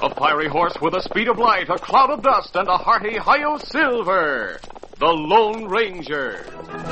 A fiery horse with the speed of light, a cloud of dust, and a hearty Hi-Yo Silver. The Lone Ranger.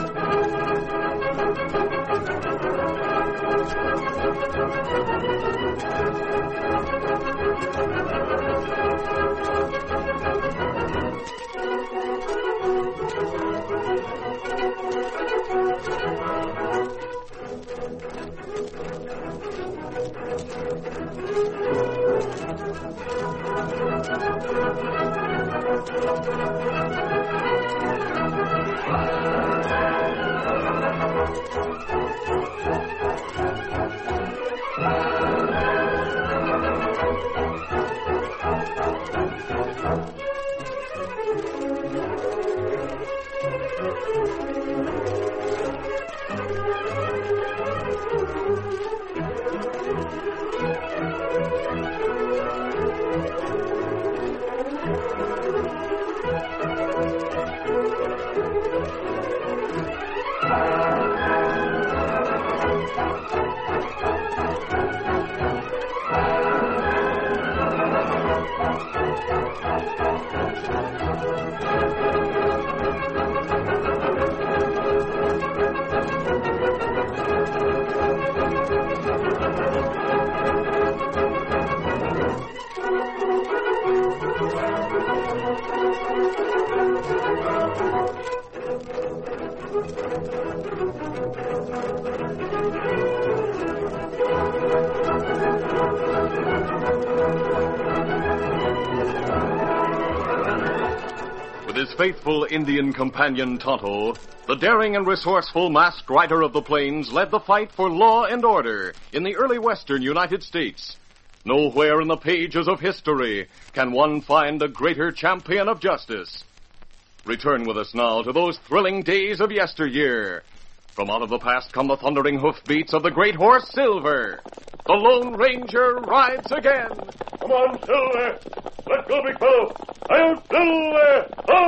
With his faithful Indian companion Tonto, the daring and resourceful masked rider of the plains led the fight for law and order in the early western United States. Nowhere in the pages of history can one find a greater champion of justice. Return with us now to those thrilling days of yesteryear. From out of the past come the thundering hoofbeats of the great horse Silver. The Lone Ranger rides again. Come on, Silver. Let's go, big fellow. Hi-Yo Silver!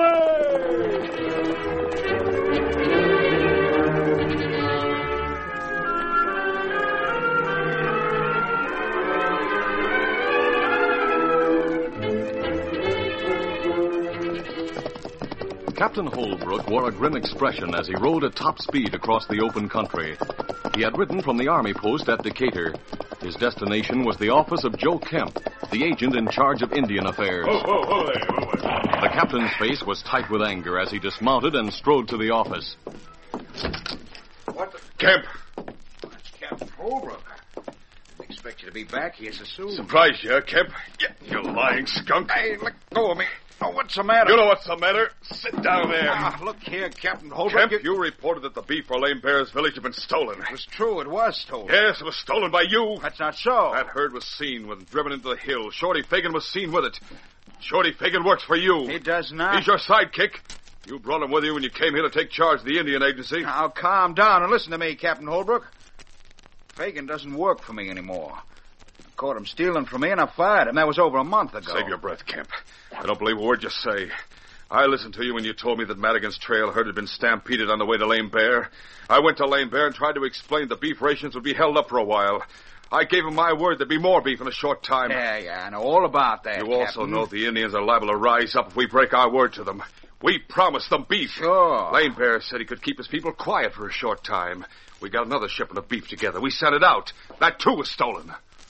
Captain Holbrook wore a grim expression as he rode at top speed across the open country. He had ridden from the army post at Decatur. His destination was the office of Joe Kemp, the agent in charge of Indian affairs. Oh, there. The captain's face was tight with anger as he dismounted and strode to the office. What the... Kemp. It's Captain Holbrook. I didn't expect you to be back here so soon. Surprised you, Kemp. You lying skunk. Hey, let go of me. Oh, what's the matter? You know what's the matter. Sit down there. Look here, Captain Holbrook. Kemp, you reported that the beef for Lame Bear's village had been stolen. It was true. It was stolen. Yes, it was stolen by you. That's not so. That herd was seen when driven into the hill. Shorty Fagan was seen with it. Shorty Fagan works for you. He does not. He's your sidekick. You brought him with you when you came here to take charge of the Indian agency. Now, calm down and listen to me, Captain Holbrook. Fagan doesn't work for me anymore. I caught him stealing from me and I fired him. That was over a month ago. Save your breath, Kemp. I don't believe a word you say. I listened to you when you told me that Madigan's trail herd had been stampeded on the way to Lame Bear. I went to Lame Bear and tried to explain the beef rations would be held up for a while. I gave him my word there'd be more beef in a short time. Yeah, I know all about that, You also Captain. know the Indians are liable to rise up if we break our word to them. We promised them beef. Sure. Lame Bear said he could keep his people quiet for a short time. We got another shipment of beef together. We sent it out. That, too, was stolen.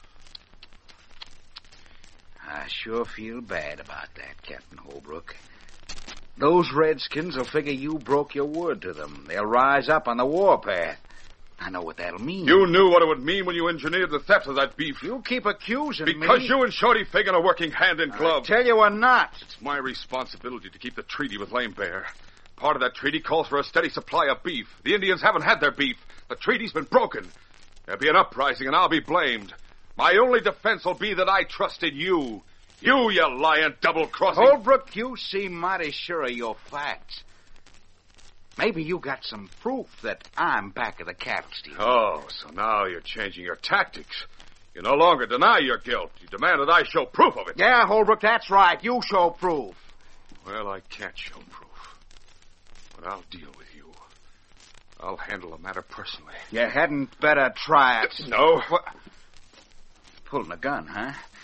I sure feel bad about that, Captain Holbrook. Those redskins will figure you broke your word to them. They'll rise up on the warpath. I know what that'll mean. You knew what it would mean when you engineered the theft of that beef. You keep accusing me. Because you and Shorty Fagan are working hand in glove. I tell you we're not. It's my responsibility to keep the treaty with Lame Bear. Part of that treaty calls for a steady supply of beef. The Indians haven't had their beef. The treaty's been broken. There'll be an uprising, and I'll be blamed. My only defense will be that I trusted you. You lying double-crossing... Holbrook, you seem mighty sure of your facts. Maybe you got some proof that I'm back of the cattle stealing. Oh, so now you're changing your tactics. You no longer deny your guilt. You demand that I show proof of it. Yeah, Holbrook, that's right. You show proof. Well, I can't show proof. But I'll deal with you. I'll handle the matter personally. You hadn't better try it. No. Pulling a gun, huh?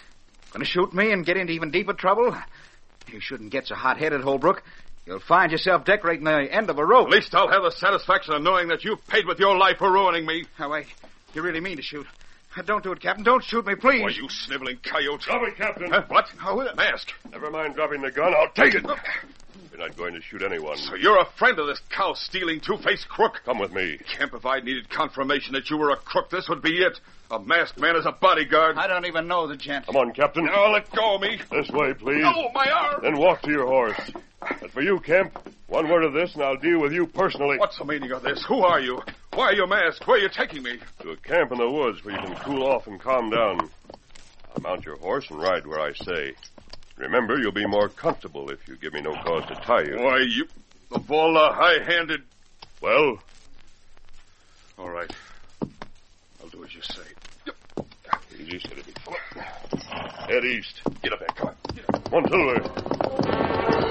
Gonna shoot me and get into even deeper trouble? You shouldn't get so hot-headed, Holbrook. You'll find yourself decorating the end of a rope. At least I'll have the satisfaction of knowing that you've paid with your life for ruining me. Oh, wait. You really mean to shoot? Don't do it, Captain. Don't shoot me, please. Why, you sniveling coyote. Drop it, Captain. What? Oh, Mask. Never mind dropping the gun. I'll take it. You're not going to shoot anyone. So you're a friend of this cow-stealing, two-faced crook? Come with me. Kemp, if I needed confirmation that you were a crook, this would be it. A masked man as a bodyguard. I don't even know the gent. Come on, Captain. Now, let go of me. This way, please. Oh, my arm. Then walk to your horse. As for you, Kemp, one word of this and I'll deal with you personally. What's the meaning of this? Who are you? Why are you masked? Where are you taking me? To a camp in the woods where you can cool off and calm down. I'll mount your horse and ride where I say. Remember, you'll be more comfortable if you give me no cause to tie you. Why, you... of all the high-handed... Well? All right. I'll do as you say. Easy, steady, big fella. Head east. Get up there. Come on. Get up. Come on, Silver.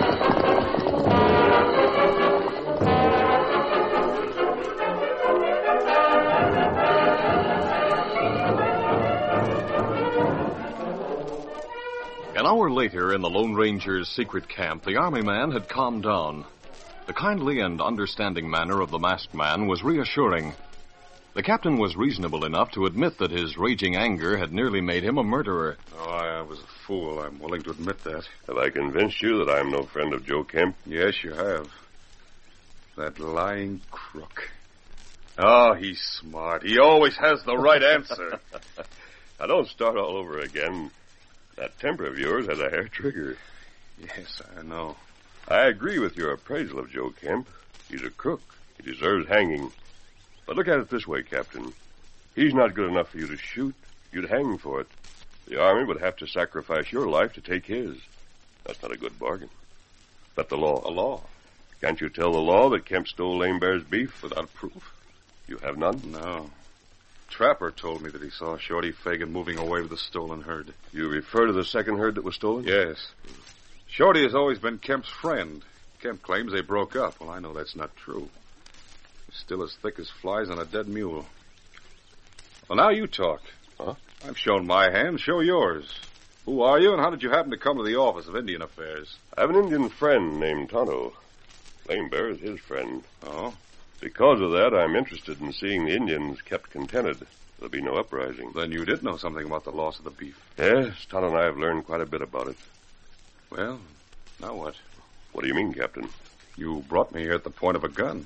An hour later, in the Lone Ranger's secret camp, the army man had calmed down. The kindly and understanding manner of the masked man was reassuring. The captain was reasonable enough to admit that his raging anger had nearly made him a murderer. Oh, I was a fool. I'm willing to admit that. Have I convinced you that I'm no friend of Joe Kemp? Yes, you have. That lying crook. Oh, he's smart. He always has the right answer. Now, don't start all over again. That temper of yours has a hair trigger. Yes, I know. I agree with your appraisal of Joe Kemp. He's a crook. He deserves hanging. But look at it this way, Captain. He's not good enough for you to shoot. You'd hang for it. The Army would have to sacrifice your life to take his. That's not a good bargain. But the law. A law? Can't you tell the law that Kemp stole Lame Bear's beef? Without proof? You have none? No. Trapper told me that he saw Shorty Fagan moving away with the stolen herd. You refer to the second herd that was stolen? Yes. Shorty has always been Kemp's friend. Kemp claims they broke up. Well, I know that's not true. He's still as thick as flies on a dead mule. Well, now you talk. Huh? I've shown my hand. Show yours. Who are you, and how did you happen to come to the Office of Indian Affairs? I have an Indian friend named Tonto. Lame Bear is his friend. Oh? Because of that, I'm interested in seeing the Indians kept contented. There'll be no uprising. Then you did know something about the loss of the beef. Yes, Tonto and I have learned quite a bit about it. Well, now what? What do you mean, Captain? You brought me here at the point of a gun.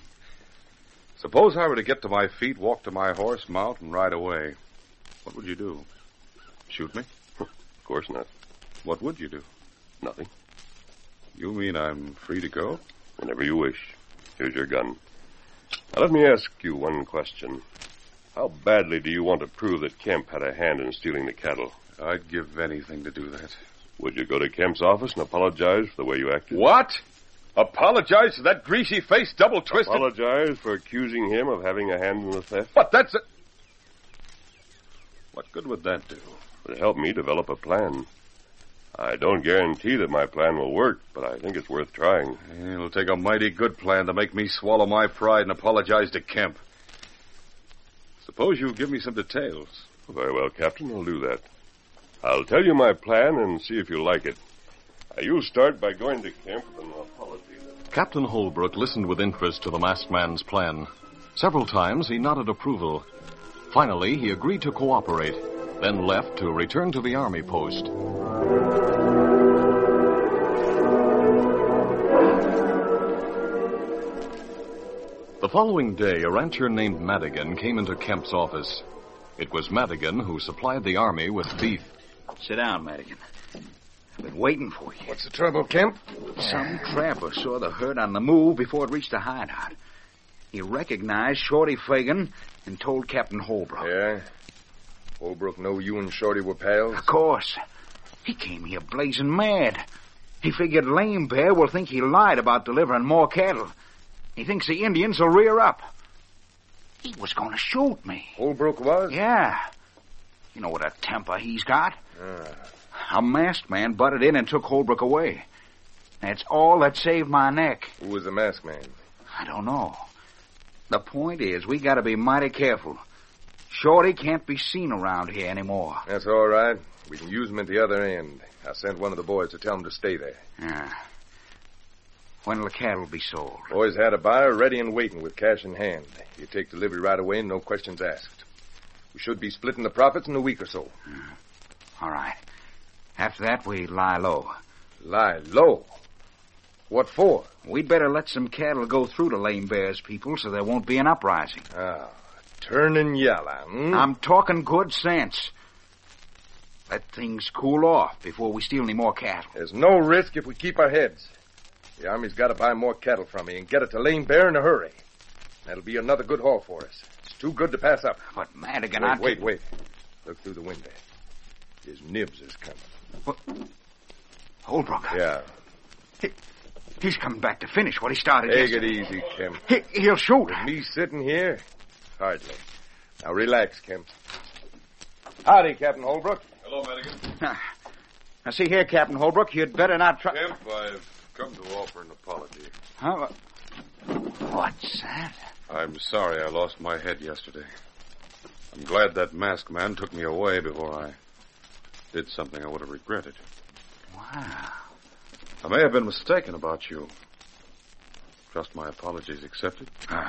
Suppose I were to get to my feet, walk to my horse, mount, and ride away. What would you do? Shoot me? Of course not. What would you do? Nothing. You mean I'm free to go? Whenever you wish. Here's your gun. Now, let me ask you one question. How badly do you want to prove that Kemp had a hand in stealing the cattle? I'd give anything to do that. Would you go to Kemp's office and apologize for the way you acted? What? Apologize to that greasy-faced, double-twisted... Apologize for accusing him of having a hand in the theft? But that's... What good would that do? It would help me develop a plan. I don't guarantee that my plan will work, but I think it's worth trying. It'll take a mighty good plan to make me swallow my pride and apologize to Kemp. Suppose you give me some details. Very well, Captain, I'll do that. I'll tell you my plan and see if you like it. You'll start by going to Kemp with an apology. Captain Holbrook listened with interest to the masked man's plan. Several times he nodded approval. Finally, he agreed to cooperate, then left to return to the army post. The following day, a rancher named Madigan came into Kemp's office. It was Madigan who supplied the army with beef. Sit down, Madigan. I've been waiting for you. What's the trouble, Kemp? Some trapper saw the herd on the move before it reached the hideout. He recognized Shorty Fagan and told Captain Holbrook. Yeah? Holbrook know you and Shorty were pals? Of course. He came here blazing mad. He figured Lame Bear will think he lied about delivering more cattle. He thinks the Indians will rear up. He was going to shoot me. Holbrook was? Yeah. You know what a temper he's got. A masked man butted in and took Holbrook away. That's all that saved my neck. Who was the masked man? I don't know. The point is, we got to be mighty careful. Shorty can't be seen around here anymore. That's all right. We can use him at the other end. I sent one of the boys to tell him to stay there. Yeah. When'll the cattle be sold? Boys had a buyer ready and waiting with cash in hand. You take delivery right away and no questions asked. We should be splitting the profits in a week or so. All right. After that, we lie low. Lie low? What for? We'd better let some cattle go through to Lame Bear's people so there won't be an uprising. Ah, turning yellow, hmm? I'm talking good sense. Let things cool off before we steal any more cattle. There's no risk if we keep our heads. The Army's got to buy more cattle from me and get it to Lame Bear in a hurry. That'll be another good haul for us. It's too good to pass up. But Madigan, Wait. Look through the window. His nibs is coming. What? Holbrook. Yeah. He's coming back to finish what he started Take yesterday. it easy, Kemp. He'll shoot. Me sitting here? Hardly. Now relax, Kemp. Howdy, Captain Holbrook. Hello, Madigan. Now, see here, Captain Holbrook, you'd better not try... Kemp, I've come to offer an apology. Huh? What's that? I'm sorry I lost my head yesterday. I'm glad that masked man took me away before I did something I would have regretted. Wow. I may have been mistaken about you. Trust my apologies accepted?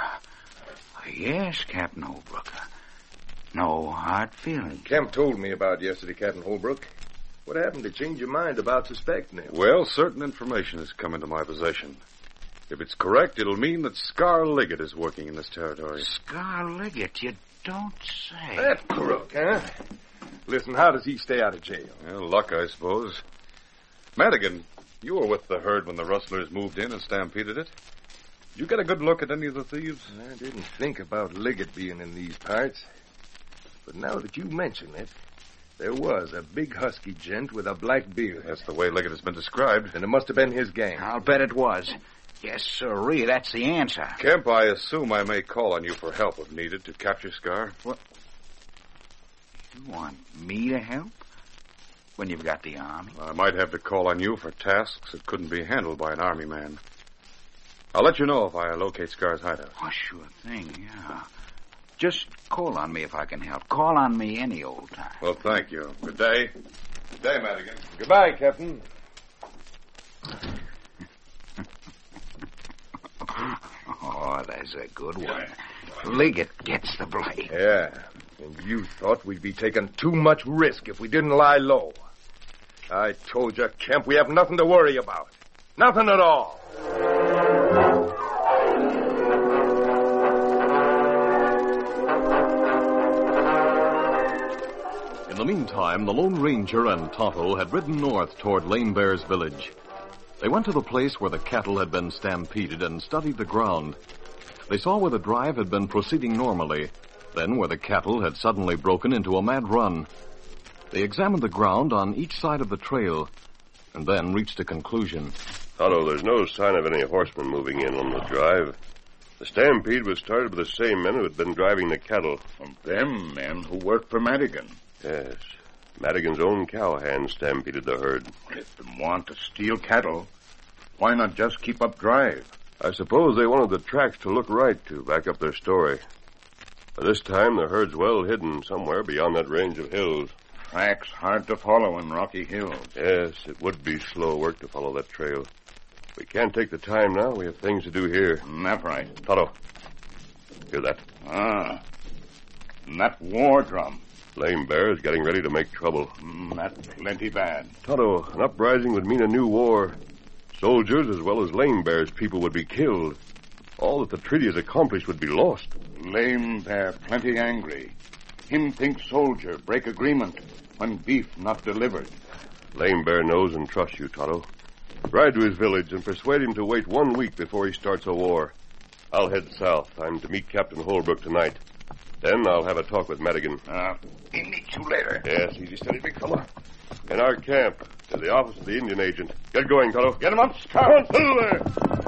Yes, Captain Holbrook. No hard feelings. Kemp told me about yesterday, Captain Holbrook. What happened to change your mind about suspecting him? Well, certain information has come into my possession. If it's correct, it'll mean that Scar Liggett is working in this territory. Scar Liggett, you don't say. That crook, huh? Listen, how does he stay out of jail? Well, luck, I suppose. Madigan, you were with the herd when the rustlers moved in and stampeded it. Did you get a good look at any of the thieves? I didn't think about Liggett being in these parts. But now that you mention it, there was a big husky gent with a black beard. That's the way Liggett has been described. And it must have been his gang. I'll bet it was. Yes, sirree, that's the answer. Kemp, I assume I may call on you for help if needed to capture Scar. What? You want me to help? When you've got the Army? I might have to call on you for tasks that couldn't be handled by an Army man. I'll let you know if I locate Scar's hideout. Oh, sure thing, yeah. Just call on me if I can help. Call on me any old time. Well, thank you. Good day. Good day, Madigan. Goodbye, Captain. Oh, that's a good one. Liggett gets the blame. Yeah, and you thought we'd be taking too much risk if we didn't lie low. I told you, Kemp, we have nothing to worry about. Nothing at all. In the meantime, the Lone Ranger and Tonto had ridden north toward Lame Bear's village. They went to the place where the cattle had been stampeded and studied the ground. They saw where the drive had been proceeding normally, then where the cattle had suddenly broken into a mad run. They examined the ground on each side of the trail, and then reached a conclusion. Tonto, there's no sign of any horsemen moving in on the drive. The stampede was started by the same men who had been driving the cattle. Them men who worked for Madigan. Yes. Madigan's own cowhands stampeded the herd. If them want to steal cattle, why not just keep up drive? I suppose they wanted the tracks to look right to back up their story. By this time, the herd's well hidden somewhere beyond that range of hills. Tracks hard to follow in rocky hills. Yes, it would be slow work to follow that trail. We can't take the time now. We have things to do here. That's right. Tonto, hear that? Ah, and that war drum. Lame Bear is getting ready to make trouble. That's plenty bad. Tonto, an uprising would mean a new war. Soldiers as well as Lame Bear's people would be killed. All that the treaty has accomplished would be lost. Lame Bear plenty angry. Him think soldier break agreement when beef not delivered. Lame Bear knows and trusts you, Tonto. Ride to his village and persuade him to wait 1 week before he starts a war. I'll head south. I'm to meet Captain Holbrook tonight. Then I'll have a talk with Madigan. Meet you later. Yes, easy, steady, big fella. In our camp, to the office of the Indian agent. Get going, Tonto. Get him up, Scar. Through there.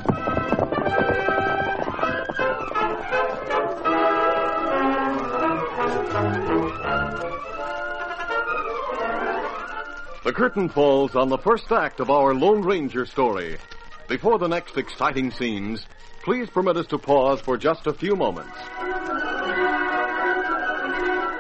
The curtain falls on the first act of our Lone Ranger story. Before the next exciting scenes, please permit us to pause for just a few moments.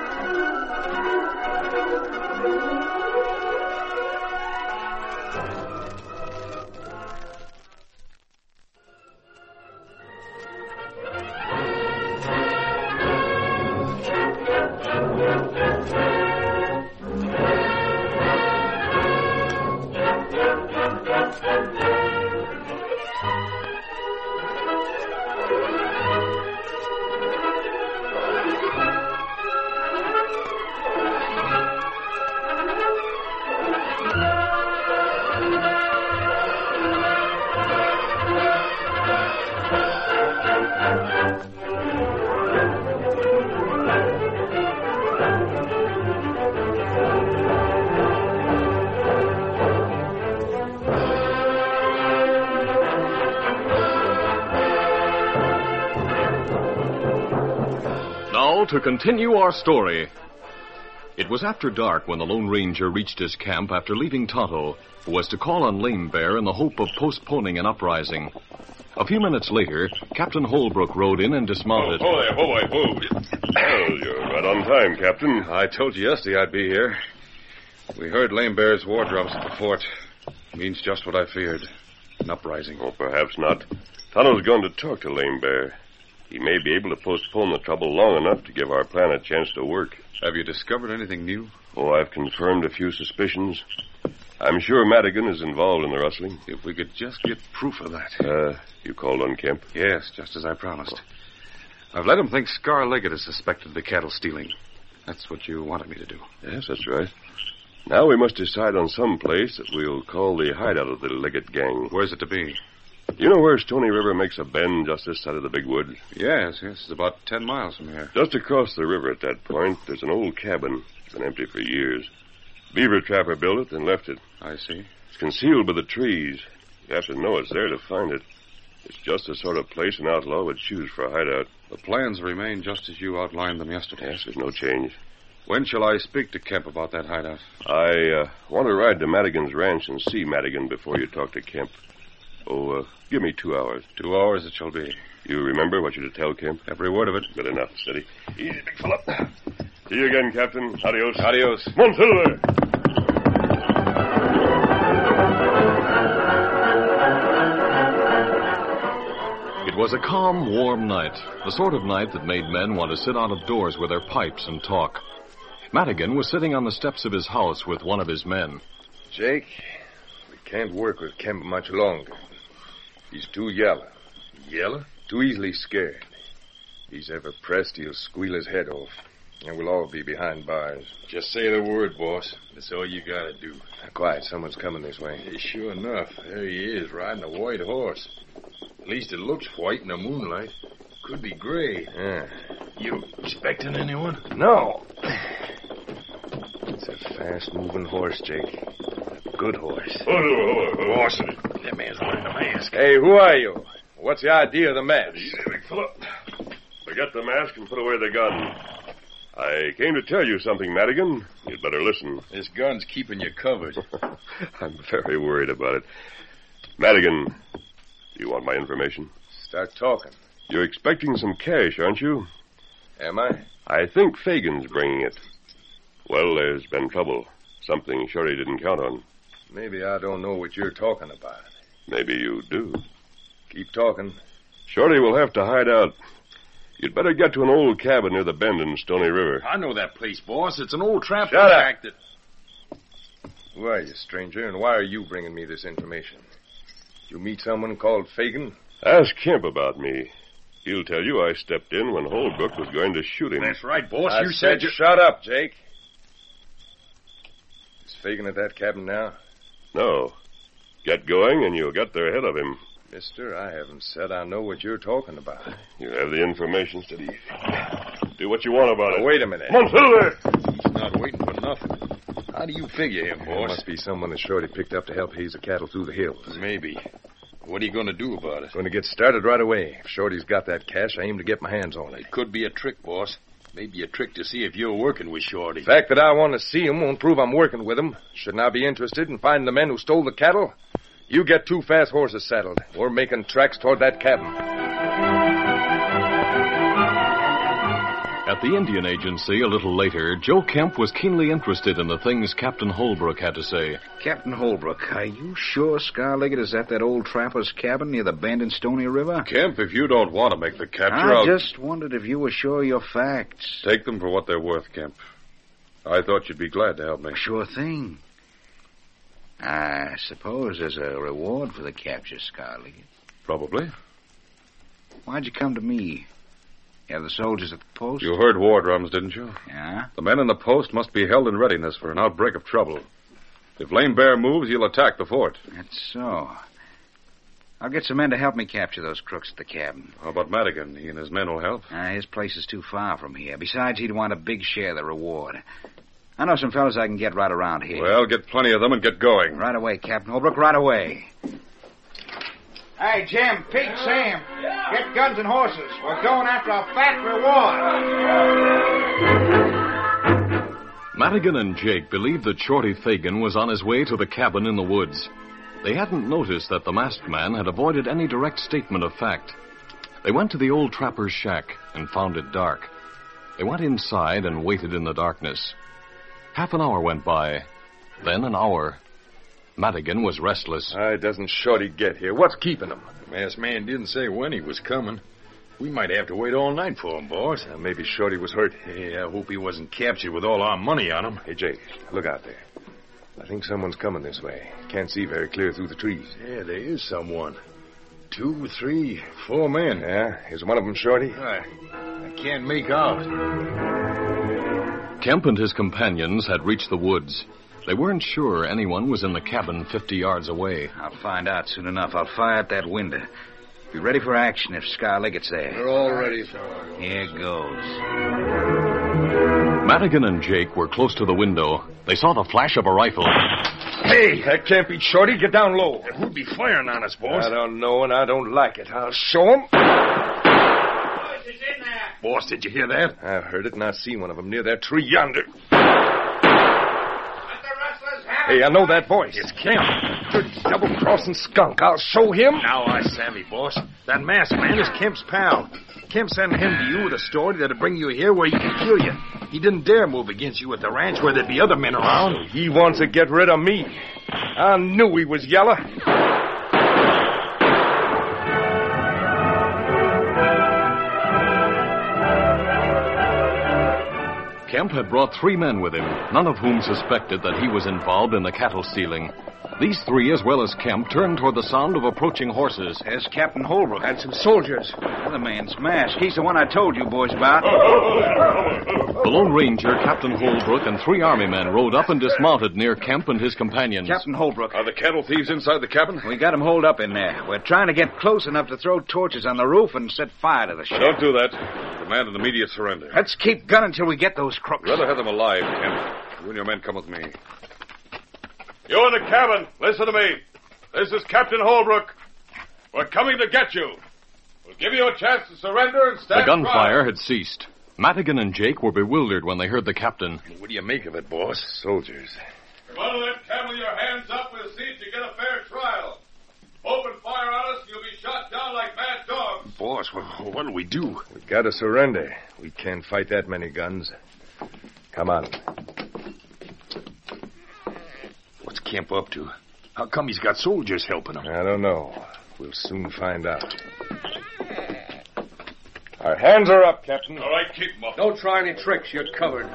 to continue our story. It was after dark when the Lone Ranger reached his camp after leaving Tonto, who was to call on Lame Bear in the hope of postponing an uprising. A few minutes later, Captain Holbrook rode in and dismounted. Whoa, whoa. Well, you're right on time, Captain. I told you yesterday I'd be here. We heard Lame Bear's war drums at the fort. Means just what I feared. An uprising. Well, perhaps not. Tonto's going to talk to Lame Bear. He may be able to postpone the trouble long enough to give our plan a chance to work. Have you discovered anything new? Oh, I've confirmed a few suspicions. I'm sure Madigan is involved in the rustling. If we could just get proof of that. You called on Kemp? Yes, just as I promised. I've let him think Scar Leggett is suspected of the cattle stealing. That's what you wanted me to do. Yes, that's right. Now we must decide on some place that we'll call the hideout of the Leggett gang. Where's it to be? You know where Stony River makes a bend just this side of the big wood? Yes. It's about 10 miles from here. Just across the river at that point, there's an old cabin. It's been empty for years. Beaver trapper built it and left it. I see. It's concealed by the trees. You have to know it's there to find it. It's just the sort of place an outlaw would choose for a hideout. The plans remain just as you outlined them yesterday. Yes, there's no change. When shall I speak to Kemp about that hideout? I want to ride to Madigan's ranch and see Madigan before you talk to Kemp. Oh, give me 2 hours. 2 hours it shall be. You remember what you're to tell Kemp? Every word of it. Good enough. Steady. Easy, big fella. See you again, Captain. Adios. Adios. Come on, Silver. It was a calm, warm night, the sort of night that made men want to sit out of doors with their pipes and talk. Madigan was sitting on the steps of his house with one of his men. Jake, we can't work with Kemp much longer. He's too yellow. Yellow? Too easily scared. If he's ever pressed, he'll squeal his head off. And we'll all be behind bars. Just say the word, boss. That's all you gotta do. Quiet, someone's coming this way. Hey, sure enough, there he is, riding a white horse. At least it looks white in the moonlight. Could be gray. Yeah. You expecting anyone? No. It's a fast-moving horse, Jake. A good horse. Boss, that man's wearing a mask. Hey, who are you? What's the idea of the mask? Easy, big fella. Forget the mask and put away the gun. I came to tell you something, Madigan. You'd better listen. This gun's keeping you covered. I'm very worried about it. Madigan, do you want my information? Start talking. You're expecting some cash, aren't you? Am I? I think Fagan's bringing it. Well, there's been trouble. Something Shorty didn't count on. Maybe I don't know what you're talking about. Maybe you do. Keep talking. Shorty will have to hide out. You'd better get to an old cabin near the bend in Stony River. I know that place, boss. It's an old trapper Shut up. shack that... Who are you, stranger, and why are you bringing me this information? You meet someone called Fagan? Ask Kemp about me. He'll tell you I stepped in when Holbrook was going to shoot him. That's right, boss. I You said you... Shut up, Jake. Is Fagan at that cabin now? No. Get going, and you'll get there ahead of him. Mister, I haven't said I know what you're talking about. You have the information, Steady. Do what you want about it. Wait a minute. Come on, Silver! He's not waiting for nothing. How do you figure him, There boss? must be someone that Shorty picked up to help haze the cattle through the hills. Maybe. What are you going to do about it? Going to get started right away. If Shorty's got that cash, I aim to get my hands on it. It could be a trick, boss. Maybe a trick to see if you're working with Shorty. The fact that I want to see him won't prove I'm working with him. Shouldn't I be interested in finding the men who stole the cattle? You get 2 fast horses saddled. We're making tracks toward that cabin. At the Indian Agency a little later, Joe Kemp was keenly interested in the things Captain Holbrook had to say. Captain Holbrook, are you sure Scar Leggett is at that old trapper's cabin near the bend in Stony River? Kemp, if you don't want to make the capture, I I'll... just wondered if you were sure of your facts. Take them for what they're worth, Kemp. I thought you'd be glad to help me. Sure thing. I suppose there's a reward for the capture, Scar Leggett. Probably. Why'd you come to me? You have the soldiers at the post? You heard war drums, didn't you? Yeah? The men in the post must be held in readiness for an outbreak of trouble. If Lame Bear moves, he'll attack the fort. That's so. I'll get some men to help me capture those crooks at the cabin. How about Madigan? He and his men will help. His place is too far from here. Besides, he'd want a big share of the reward. I know some fellas I can get right around here. Well, get plenty of them and get going. Right away, Captain Holbrook, right away. Hey, Jim, Pete, Sam, get guns and horses. We're going after a fat reward. Madigan and Jake believed that Shorty Fagan was on his way to the cabin in the woods. They hadn't noticed that the masked man had avoided any direct statement of fact. They went to the old trapper's shack and found it dark. They went inside and waited in the darkness. Half an hour went by, then an hour. Madigan was restless. Why doesn't Shorty get here? What's keeping him? The masked man didn't say when he was coming. We might have to wait all night for him, boss. Maybe Shorty was hurt. Hey, I hope he wasn't captured with all our money on him. Hey, Jake, look out there. I think someone's coming this way. Can't see very clear through the trees. Yeah, there is someone. 2, 3, 4 men. Yeah? Is one of them Shorty? I can't make out. Kemp and his companions had reached the woods. They weren't sure anyone was in the cabin 50 yards away. I'll find out soon enough. I'll fire at that window. Be ready for action if Scar Liggett's there. We're all ready, sir. Here goes. Madigan and Jake were close to the window. They saw the flash of a rifle. Hey, that can't be Shorty. Get down low. Who'd be firing on us, boss? I don't know, and I don't like it. I'll show 'em. Boys, it's in there. Boss, did you hear that? I've heard it, and I see one of them near that tree yonder. Hey, I know that voice. It's Kemp. Dirty double-crossing skunk. I'll show him. Now I savvy, boss. That masked man is Kemp's pal. Kemp sent him to you with a story that'll bring you here where he can kill you. He didn't dare move against you at the ranch where there'd be other men around. He wants to get rid of me. I knew he was yellow. Kemp had brought 3 men with him, none of whom suspected that he was involved in the cattle stealing. These 3, as well as Kemp, turned toward the sound of approaching horses. There's Captain Holbrook. And some soldiers. The other man's mask. He's the one I told you boys about. The Lone Ranger, Captain Holbrook, and 3 army men rode up and dismounted near Kemp and his companions. Captain Holbrook. Are the cattle thieves inside the cabin? We got him holed up in there. We're trying to get close enough to throw torches on the roof and set fire to the shack. Don't do that. Demand an immediate surrender. Let's keep gunning until we get those crooks. Rather have them alive, Kemp. You and your men come with me. You in the cabin, listen to me. This is Captain Holbrook. We're coming to get you. We'll give you a chance to surrender and stand The gunfire trial. had ceased. Madigan and Jake were bewildered when they heard the captain. What do you make of it, boss? Soldiers. One of them come with your hands up. We'll see if you get a fair trial. Open fire on us, you'll be shot down like mad dogs. Boss, what'll we do? We gotta surrender. We can't fight that many guns. Come on. What's Kemp up to? How come he's got soldiers helping him? I don't know. We'll soon find out. Our hands are up, Captain. All right, keep them up. Don't try any tricks. You're covered.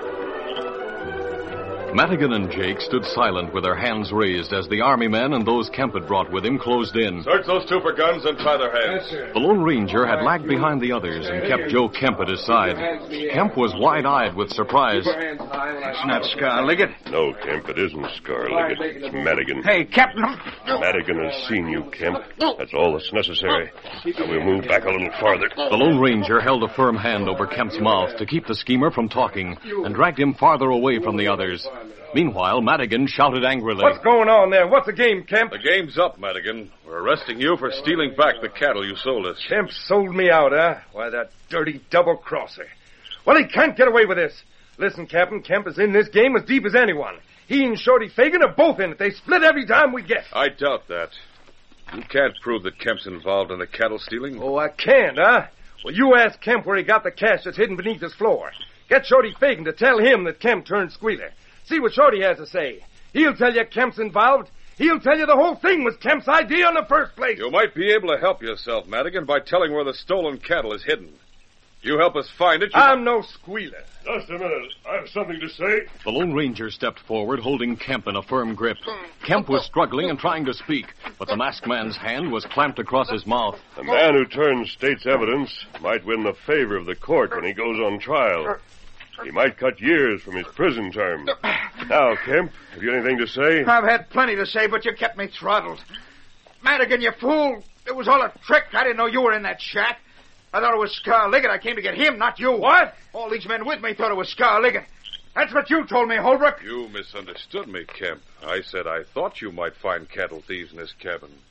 Madigan and Jake stood silent with their hands raised as the army men and those Kemp had brought with him closed in. Search those 2 for guns and try their heads. The Lone Ranger had lagged behind the others and kept Joe Kemp at his side. Kemp was wide-eyed with surprise. It's not Scar Liggett. No, Kemp, it isn't Scar Liggett. It's Madigan. Hey, Captain. Madigan has seen you, Kemp. That's all that's necessary. Now we'll move back a little farther. The Lone Ranger held a firm hand over Kemp's mouth to keep the schemer from talking and dragged him farther away from the others. Meanwhile, Madigan shouted angrily. What's going on there? What's the game, Kemp? The game's up, Madigan. We're arresting you for stealing back the cattle you sold us. Kemp sold me out, huh? Why, that dirty double-crosser. Well, he can't get away with this. Listen, Captain, Kemp is in this game as deep as anyone. He and Shorty Fagan are both in it. They split every time we guess. I doubt that. You can't prove that Kemp's involved in the cattle stealing. Oh, I can't, huh? Well, you ask Kemp where he got the cash that's hidden beneath his floor. Get Shorty Fagan to tell him that Kemp turned squealer. See what Shorty has to say. He'll tell you Kemp's involved. He'll tell you the whole thing was Kemp's idea in the first place. You might be able to help yourself, Madigan, by telling where the stolen cattle is hidden. You help us find it. I'm no squealer. Just a minute. I have something to say. The Lone Ranger stepped forward, holding Kemp in a firm grip. Kemp was struggling and trying to speak, but the masked man's hand was clamped across his mouth. The man who turns state's evidence might win the favor of the court when he goes on trial. He might cut years from his prison term. Now, Kemp, have you anything to say? I've had plenty to say, but you kept me throttled. Madigan, you fool. It was all a trick. I didn't know you were in that shack. I thought it was Scar Liggett. I came to get him, not you. What? All these men with me thought it was Scar Liggett. That's what you told me, Holbrook. You misunderstood me, Kemp. I said I thought you might find cattle thieves in this cabin. You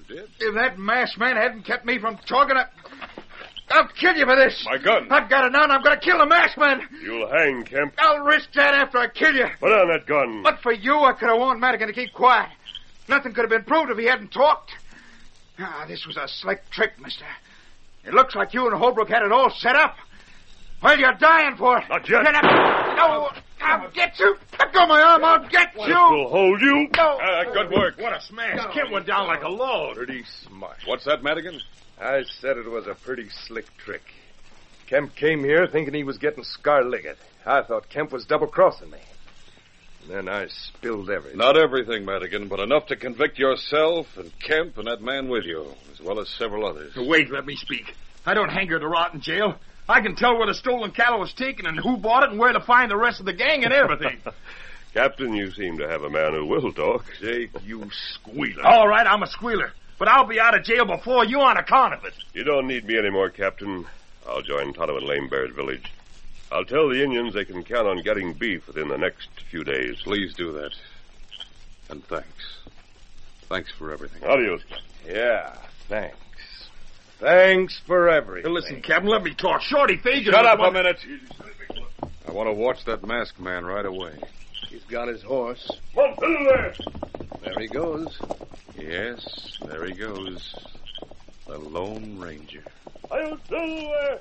did? If that masked man hadn't kept me from talking, I'll kill you for this. My gun. I've got it now, and I'm going to kill the masked man. You'll hang, Kemp. I'll risk that after I kill you. Put on that gun. But for you, I could have warned Madigan to keep quiet. Nothing could have been proved if he hadn't talked. This was a slick trick, mister. It looks like you and Holbrook had it all set up. Well, you're dying for it. Not yet. No, I'll get you. Let go of my arm. I'll get you. We'll hold you. No. Good work. What a smash. Kemp went down like a log. Pretty smart. What's that, Madigan? I said it was a pretty slick trick. Kemp came here thinking he was getting scar-licked. I thought Kemp was double-crossing me. And then I spilled everything. Not everything, Madigan, but enough to convict yourself and Kemp and that man with you, as well as several others. Wait, let me speak. I don't hanker to rot in jail. I can tell where the stolen cattle was taken and who bought it and where to find the rest of the gang and everything. Captain, you seem to have a man who will talk. Jake, you squealer. All right, I'm a squealer. But I'll be out of jail before you on account of it. You don't need me anymore, Captain. I'll join Tonto and Lame Bear's village. I'll tell the Indians they can count on getting beef within the next few days. Please do that. And thanks. Thanks for everything. Adios, Captain. Yeah, thanks. Thanks for everything. Listen, Captain, let me talk. Shorty Fagan... Shut up a minute. I want to watch that masked man right away. He's got his horse. Come through there. There he goes. Yes, there he goes. The Lone Ranger. I'll through there.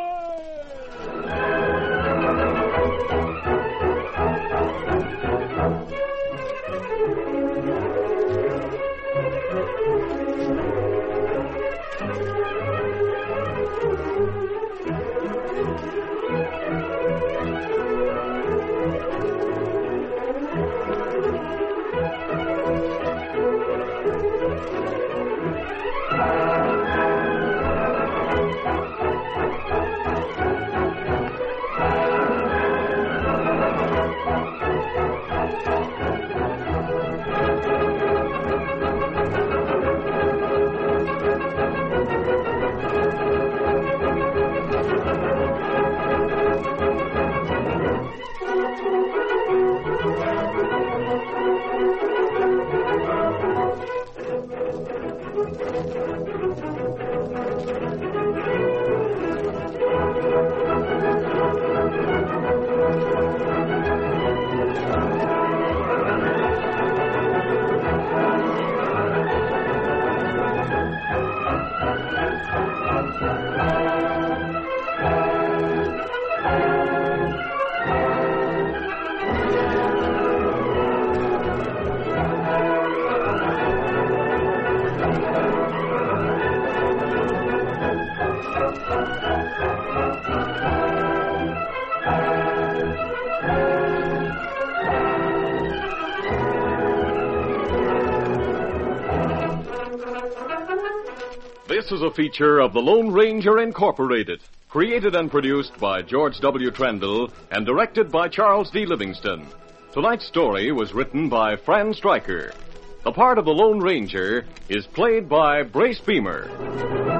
This is a feature of the Lone Ranger Incorporated, created and produced by George W. Trendle and directed by Charles D. Livingston. Tonight's story was written by Fran Stryker. The part of the Lone Ranger is played by Brace Beamer.